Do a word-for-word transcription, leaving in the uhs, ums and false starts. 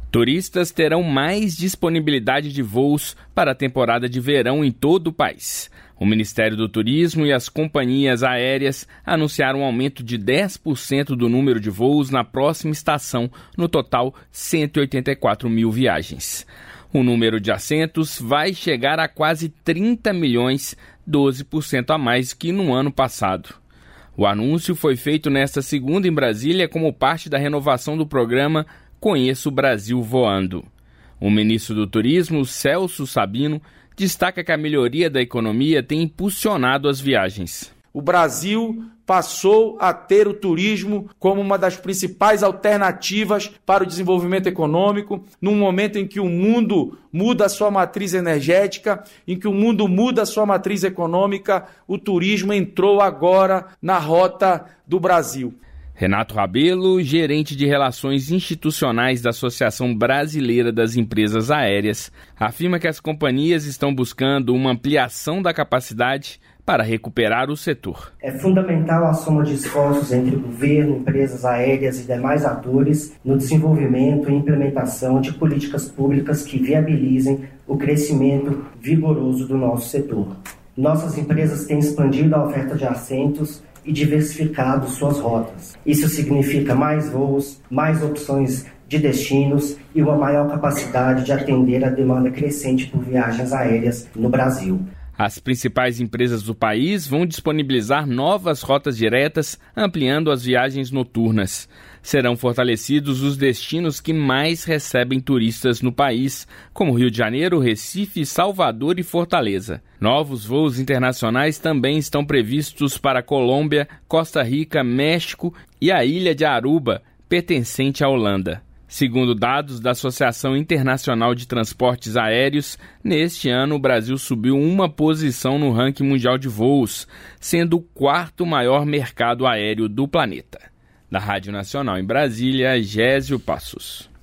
Turistas terão mais disponibilidade de voos para a temporada de verão em todo o país. O Ministério do Turismo e as companhias aéreas anunciaram um aumento de dez por cento do número de voos na próxima estação, no total cento e oitenta e quatro mil viagens. O número de assentos vai chegar a quase trinta milhões, doze por cento a mais que no ano passado. O anúncio foi feito nesta segunda em Brasília como parte da renovação do programa Conheça o Brasil Voando. O ministro do Turismo, Celso Sabino, destaca que a melhoria da economia tem impulsionado as viagens. O Brasil passou a ter o turismo como uma das principais alternativas para o desenvolvimento econômico, num momento em que o mundo muda a sua matriz energética, em que o mundo muda a sua matriz econômica, o turismo entrou agora na rota do Brasil. Renato Rabelo, gerente de Relações Institucionais da Associação Brasileira das Empresas Aéreas, afirma que as companhias estão buscando uma ampliação da capacidade para recuperar o setor. É fundamental a soma de esforços entre governo, empresas aéreas e demais atores no desenvolvimento e implementação de políticas públicas que viabilizem o crescimento vigoroso do nosso setor. Nossas empresas têm expandido a oferta de assentos e diversificado suas rotas. Isso significa mais voos, mais opções de destinos e uma maior capacidade de atender a demanda crescente por viagens aéreas no Brasil. As principais empresas do país vão disponibilizar novas rotas diretas, ampliando as viagens noturnas. Serão fortalecidos os destinos que mais recebem turistas no país, como Rio de Janeiro, Recife, Salvador e Fortaleza. Novos voos internacionais também estão previstos para Colômbia, Costa Rica, México e a ilha de Aruba, pertencente à Holanda. Segundo dados da Associação Internacional de Transportes Aéreos, neste ano o Brasil subiu uma posição no ranking mundial de voos, sendo o quarto maior mercado aéreo do planeta. Da Rádio Nacional em Brasília, Gésio Passos.